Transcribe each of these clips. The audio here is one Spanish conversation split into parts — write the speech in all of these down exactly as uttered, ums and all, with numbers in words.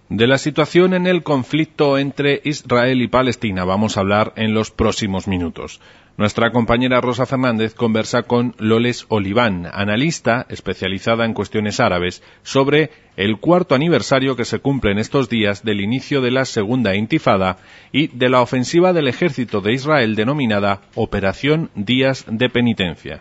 De la situación en el conflicto entre Israel y Palestina vamos a hablar en los próximos minutos. Nuestra compañera Rosa Fernández conversa con Loles Oliván, analista especializada en cuestiones árabes, sobre el cuarto aniversario que se cumple en estos días del inicio de la Segunda Intifada y de la ofensiva del ejército de Israel denominada Operación Días de Penitencia.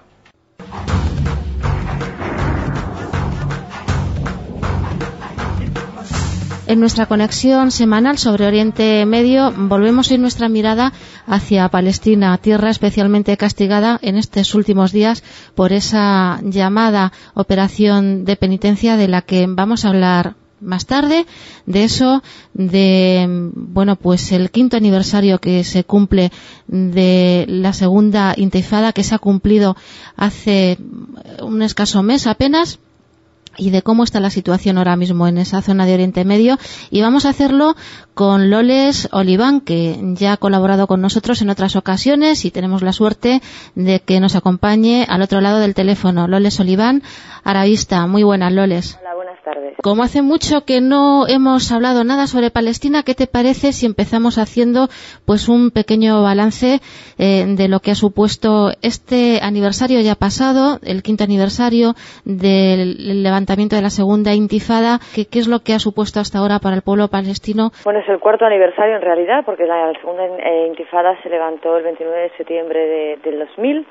En nuestra conexión semanal sobre Oriente Medio volvemos en nuestra mirada hacia Palestina, tierra especialmente castigada en estos últimos días por esa llamada operación de penitencia de la que vamos a hablar más tarde. De eso, de bueno, pues el quinto aniversario que se cumple de la segunda intifada, que se ha cumplido hace un escaso mes apenas, y de cómo está la situación ahora mismo en esa zona de Oriente Medio. Y vamos a hacerlo con Loles Oliván, que ya ha colaborado con nosotros en otras ocasiones y tenemos la suerte de que nos acompañe al otro lado del teléfono. Loles Oliván, arabista. Muy buenas, Loles. Hola, buenas tardes. Como hace mucho que no hemos hablado nada sobre Palestina, ¿qué te parece si empezamos haciendo pues un pequeño balance eh, de lo que ha supuesto este aniversario ya pasado, el quinto aniversario del levantamiento de la segunda intifada? ¿Qué, qué es lo que ha supuesto hasta ahora para el pueblo palestino? Bueno, es el cuarto aniversario en realidad, porque la segunda eh, intifada se levantó el veintinueve de septiembre de, del dos mil.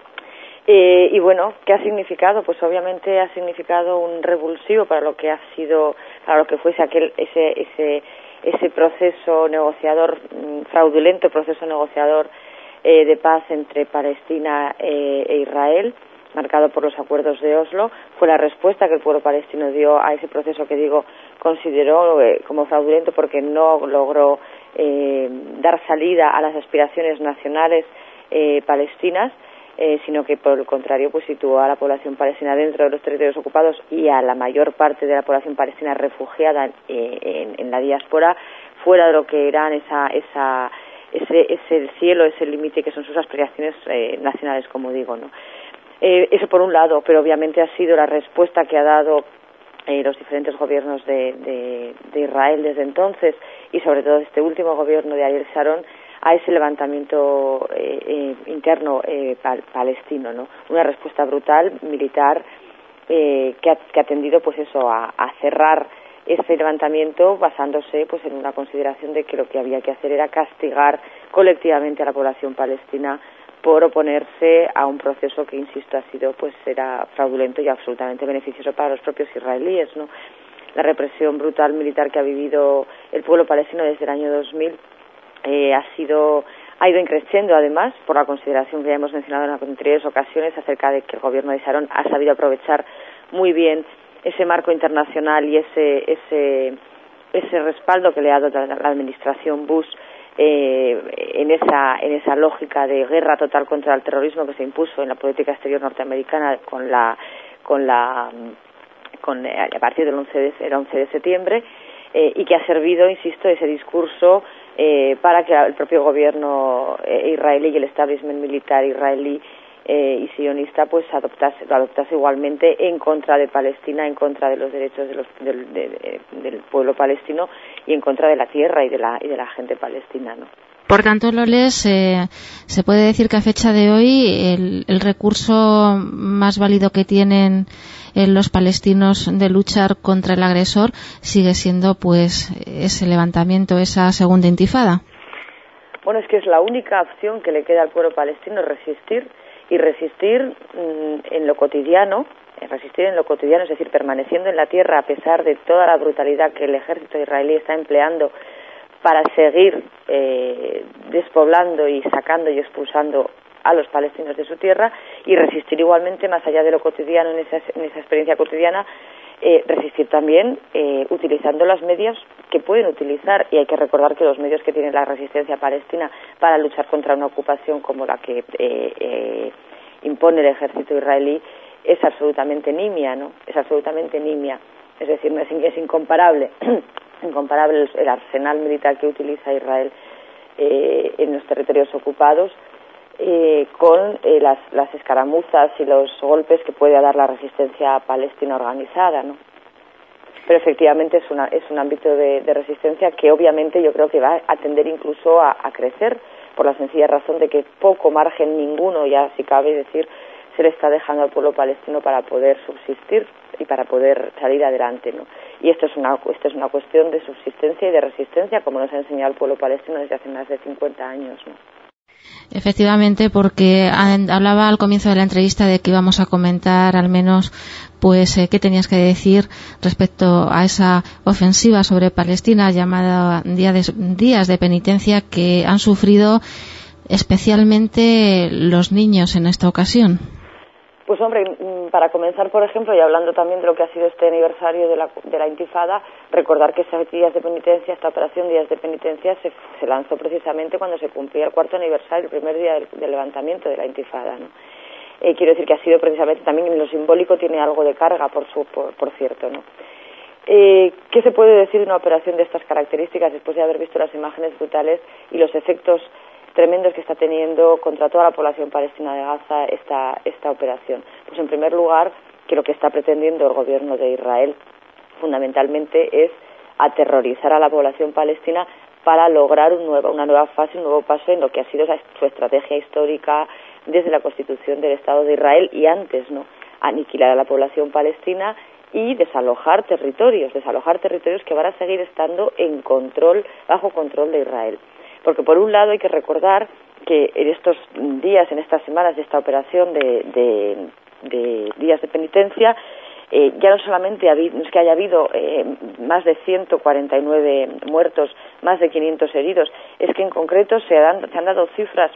Eh, y bueno, ¿qué ha significado? Pues obviamente ha significado un revulsivo para lo que ha sido, para lo que fuese aquel ese ese ese proceso negociador, fraudulento proceso negociador eh, de paz entre Palestina eh, e Israel, marcado por los acuerdos de Oslo. Fue la respuesta que el pueblo palestino dio a ese proceso que digo consideró eh, como fraudulento porque no logró eh, dar salida a las aspiraciones nacionales eh, palestinas. Eh, sino que por el contrario pues situó a la población palestina dentro de los territorios ocupados y a la mayor parte de la población palestina refugiada eh, en, en la diáspora fuera de lo que eran esa esa ese ese el cielo, ese límite que son sus aspiraciones eh, nacionales, como digo, ¿no? Eh, eso por un lado, pero obviamente ha sido la respuesta que ha dado eh, los diferentes gobiernos de, de, de Israel desde entonces y sobre todo este último gobierno de Ariel Sharon a ese levantamiento eh, eh, interno eh, pal palestino, ¿no? Una respuesta brutal, militar, eh, que, ha, que ha tendido pues eso a, a cerrar ese levantamiento basándose pues en una consideración de que lo que había que hacer era castigar colectivamente a la población palestina por oponerse a un proceso que, insisto, ha sido pues era fraudulento y absolutamente beneficioso para los propios israelíes, ¿no? La represión brutal militar que ha vivido el pueblo palestino desde el año dos mil Eh, ha sido ha ido increciendo, además, por la consideración que ya hemos mencionado en anteriores ocasiones acerca de que el gobierno de Sharon ha sabido aprovechar muy bien ese marco internacional y ese ese ese respaldo que le ha dado la administración Bush eh, en esa en esa lógica de guerra total contra el terrorismo que se impuso en la política exterior norteamericana con la con la con a partir del once de septiembre eh, y que ha servido, insisto, ese discurso Eh, para que el propio gobierno eh, israelí y el establishment militar israelí eh, y sionista pues adoptase, lo adoptase igualmente en contra de Palestina, en contra de los derechos de los, del, de, de, del pueblo palestino y en contra de la tierra y de la, y de la gente palestina, ¿no? Por tanto, Loles, eh, se puede decir que a fecha de hoy el, el recurso más válido que tienen eh, los palestinos de luchar contra el agresor sigue siendo pues ese levantamiento, esa segunda intifada. Bueno, es que es la única opción que le queda al pueblo palestino, resistir y resistir mmm, en lo cotidiano, resistir en lo cotidiano, es decir, permaneciendo en la tierra a pesar de toda la brutalidad que el ejército israelí está empleando para seguir eh, despoblando y sacando y expulsando a los palestinos de su tierra, y resistir igualmente más allá de lo cotidiano, en esa, en esa experiencia cotidiana, eh, resistir también eh, utilizando los medios que pueden utilizar, y hay que recordar que los medios que tiene la resistencia palestina para luchar contra una ocupación como la que eh, eh, impone el ejército israelí es absolutamente nimia, ¿no? Es absolutamente nimia, es decir, no es, es incomparable incomparable el, el arsenal militar que utiliza Israel eh, en los territorios ocupados eh, con eh, las, las escaramuzas y los golpes que puede dar la resistencia palestina organizada, ¿no? pero efectivamente es, una, es un ámbito de, de resistencia que obviamente yo creo que va a tender incluso a, a crecer, por la sencilla razón de que poco margen ninguno, ya si cabe decir, se le está dejando al pueblo palestino para poder subsistir y para poder salir adelante, ¿no? Y esto es una esto es una cuestión de subsistencia y de resistencia, como nos ha enseñado el pueblo palestino desde hace más de cincuenta años, ¿no? Efectivamente, porque hablaba al comienzo de la entrevista de que íbamos a comentar al menos pues eh, qué tenías que decir respecto a esa ofensiva sobre Palestina llamada Día de, Días de Penitencia que han sufrido especialmente los niños en esta ocasión. Pues hombre, para comenzar, por ejemplo, y hablando también de lo que ha sido este aniversario de la, de la Intifada, recordar que estos días de penitencia, esta operación Días de Penitencia, se, se lanzó precisamente cuando se cumplía el cuarto aniversario, el primer día del, del levantamiento de la Intifada, ¿no? Eh, quiero decir que ha sido precisamente también en lo simbólico, tiene algo de carga, por, su, por, por cierto, ¿no? Eh, ¿Qué se puede decir de una operación de estas características después de haber visto las imágenes brutales y los efectos tremendos que está teniendo contra toda la población palestina de Gaza esta, esta operación? Pues en primer lugar, que lo que está pretendiendo el gobierno de Israel fundamentalmente es aterrorizar a la población palestina para lograr un nuevo, una nueva fase, un nuevo paso en lo que ha sido su estrategia histórica desde la constitución del Estado de Israel y antes, ¿no? Aniquilar a la población palestina y desalojar territorios, desalojar territorios que van a seguir estando en control, bajo control de Israel. Porque por un lado hay que recordar que en estos días, en estas semanas de esta operación de, de, de días de penitencia, eh, ya no solamente habido, es que haya habido eh, más de ciento cuarenta y nueve muertos, más de quinientos heridos, es que en concreto se han, se han dado cifras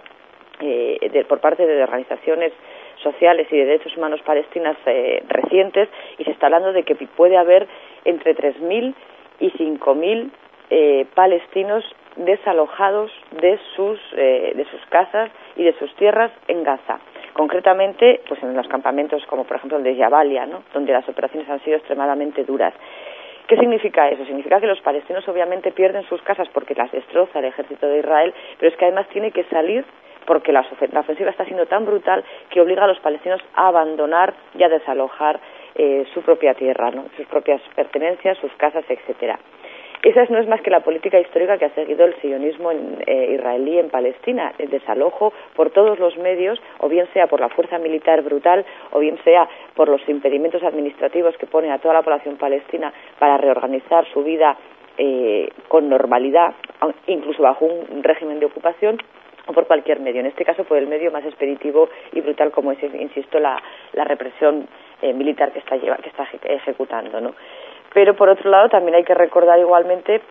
eh, de, por parte de organizaciones sociales y de derechos humanos palestinas eh, recientes, y se está hablando de que puede haber entre tres mil y cinco mil eh, palestinos desalojados de sus eh, de sus casas y de sus tierras en Gaza, concretamente pues en los campamentos como por ejemplo el de Jabalia, ¿no?, donde las operaciones han sido extremadamente duras. ¿Qué significa eso? Significa que los palestinos obviamente pierden sus casas porque las destroza el ejército de Israel, pero es que además tiene que salir porque la ofensiva está siendo tan brutal que obliga a los palestinos a abandonar y a desalojar eh, su propia tierra, ¿no?, sus propias pertenencias, sus casas, etcétera. Esa no es más que la política histórica que ha seguido el sionismo en, eh, israelí en Palestina, el desalojo por todos los medios, o bien sea por la fuerza militar brutal, o bien sea por los impedimentos administrativos que pone a toda la población palestina para reorganizar su vida eh, con normalidad, incluso bajo un régimen de ocupación, o por cualquier medio. En este caso, por el medio más expeditivo y brutal, como es, insisto, la, la represión eh, militar que está, lleva, que está ejecutando, ¿no? Pero, por otro lado, también hay que recordar igualmente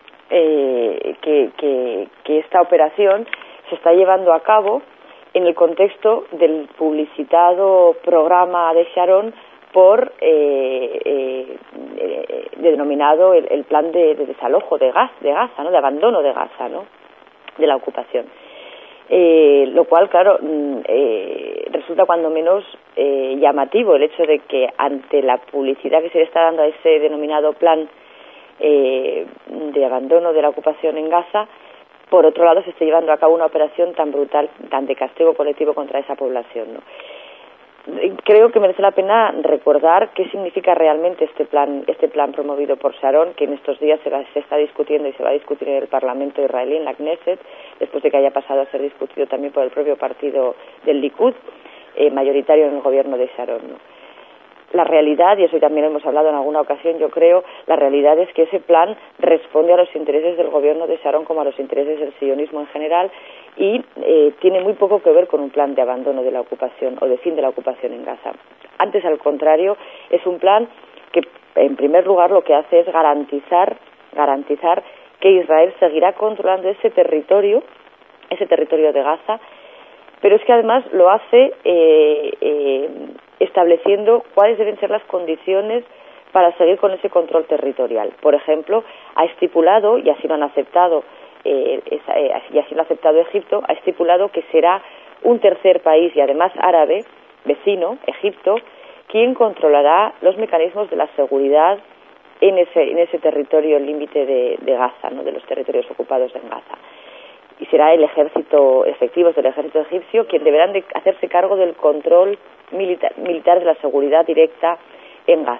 eh, que, que, que esta operación se está llevando a cabo en el contexto del publicitado programa de Sharon por eh, eh, eh, denominado el, el plan de, de desalojo de, gas, de Gaza, ¿no?, de abandono de Gaza, ¿no?, de la ocupación. Eh, lo cual, claro, eh, resulta cuando menos eh, llamativo el hecho de que ante la publicidad que se le está dando a ese denominado plan eh, de abandono de la ocupación en Gaza, por otro lado se esté llevando a cabo una operación tan brutal, tan de castigo colectivo contra esa población, ¿no? Creo que merece la pena recordar qué significa realmente este plan este plan promovido por Sharon, que en estos días se, va, se está discutiendo y se va a discutir en el Parlamento israelí, en la Knesset, después de que haya pasado a ser discutido también por el propio partido del Likud, eh, mayoritario en el gobierno de Sharon, ¿no? La realidad, y eso también hemos hablado en alguna ocasión, yo creo, la realidad es que ese plan responde a los intereses del gobierno de Sharon como a los intereses del sionismo en general y eh, tiene muy poco que ver con un plan de abandono de la ocupación o de fin de la ocupación en Gaza. Antes, al contrario, es un plan que, en primer lugar, lo que hace es garantizar, garantizar que Israel seguirá controlando ese territorio, ese territorio de Gaza, pero es que además lo hace eh, eh, estableciendo cuáles deben ser las condiciones para seguir con ese control territorial. Por ejemplo, ha estipulado, y así lo han aceptado, eh, esa, eh, y así lo ha aceptado Egipto, ha estipulado que será un tercer país, y además árabe, vecino, Egipto, quien controlará los mecanismos de la seguridad en ese, en ese territorio límite de, de Gaza, ¿no?, de los territorios ocupados en Gaza. Y será el ejército efectivo del ejército egipcio quien deberán de hacerse cargo del control militar, militar de la seguridad directa en Gaza.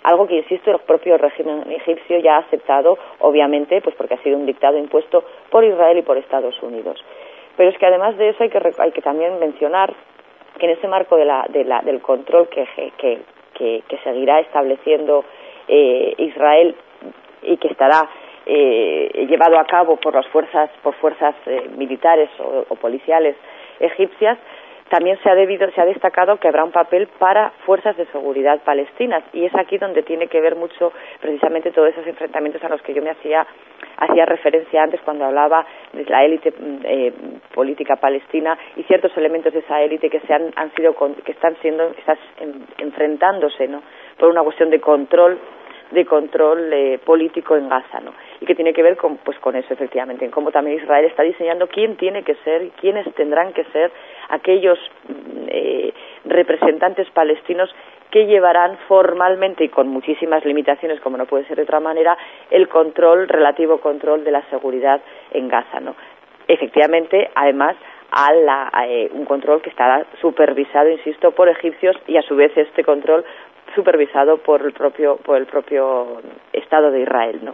algo que, insisto, el propio régimen egipcio ya ha aceptado, obviamente, pues porque ha sido un dictado impuesto por Israel y por Estados Unidos. Pero es que además de eso hay que, hay que también mencionar que en ese marco de la, de la, del control que, que, que, que seguirá estableciendo eh, Israel y que estará eh, llevado a cabo por las fuerzas, por fuerzas eh, militares o, o policiales egipcias, también se ha debido, se ha destacado que habrá un papel para fuerzas de seguridad palestinas, y es aquí donde tiene que ver mucho precisamente todos esos enfrentamientos a los que yo me hacía hacía referencia antes cuando hablaba de la élite eh, política palestina y ciertos elementos de esa élite que se han, han sido que están siendo están enfrentándose, ¿no?, por una cuestión de control de control eh, político en Gaza, ¿no? Y que tiene que ver con, pues, con eso, efectivamente, en cómo también Israel está diseñando quién tiene que ser, quiénes tendrán que ser aquellos eh, representantes palestinos que llevarán formalmente y con muchísimas limitaciones, como no puede ser de otra manera, el control, relativo control de la seguridad en Gaza, ¿no? Efectivamente, además, a, la, a eh, un control que estará supervisado, insisto, por egipcios, y a su vez este control supervisado por el propio por el propio Estado de Israel, ¿no?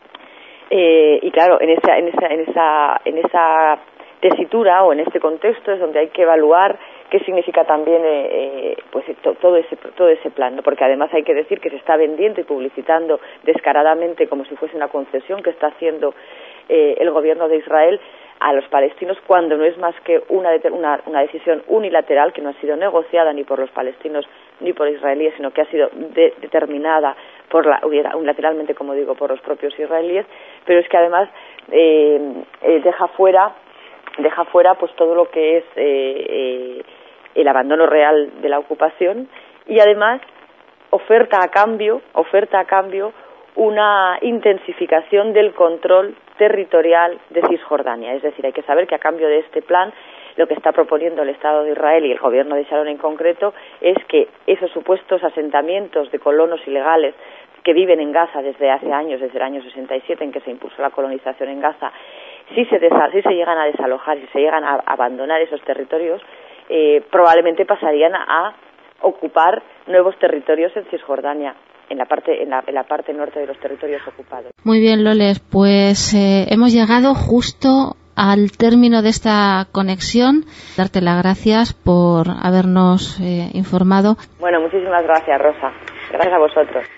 Eh, y claro, en esa en esa en esa en esa tesitura o en este contexto es donde hay que evaluar qué significa también eh, eh, pues to, todo ese todo ese plan, ¿no? Porque además hay que decir que se está vendiendo y publicitando descaradamente como si fuese una concesión que está haciendo eh, el gobierno de Israel a los palestinos, cuando no es más que una, una, una decisión unilateral que no ha sido negociada ni por los palestinos ni por israelíes, sino que ha sido de, determinada por la, unilateralmente, como digo, por los propios israelíes, pero es que además eh, eh, deja fuera deja fuera pues todo lo que es eh, eh, el abandono real de la ocupación, y además oferta a cambio oferta a cambio una intensificación del control territorial de Cisjordania. Es decir, hay que saber que a cambio de este plan, lo que está proponiendo el Estado de Israel y el gobierno de Sharon en concreto es que esos supuestos asentamientos de colonos ilegales que viven en Gaza desde hace años, desde el año sesenta y siete en que se impulsó la colonización en Gaza, si se, desa- si se llegan a desalojar, si se llegan a abandonar esos territorios, eh, probablemente pasarían a ocupar nuevos territorios en Cisjordania, en la parte en la, en la parte norte de los territorios ocupados. Muy bien, Loles, pues eh, hemos llegado justo al término de esta conexión. Darte las gracias por habernos eh, informado. Bueno, muchísimas gracias, Rosa. Gracias a vosotros.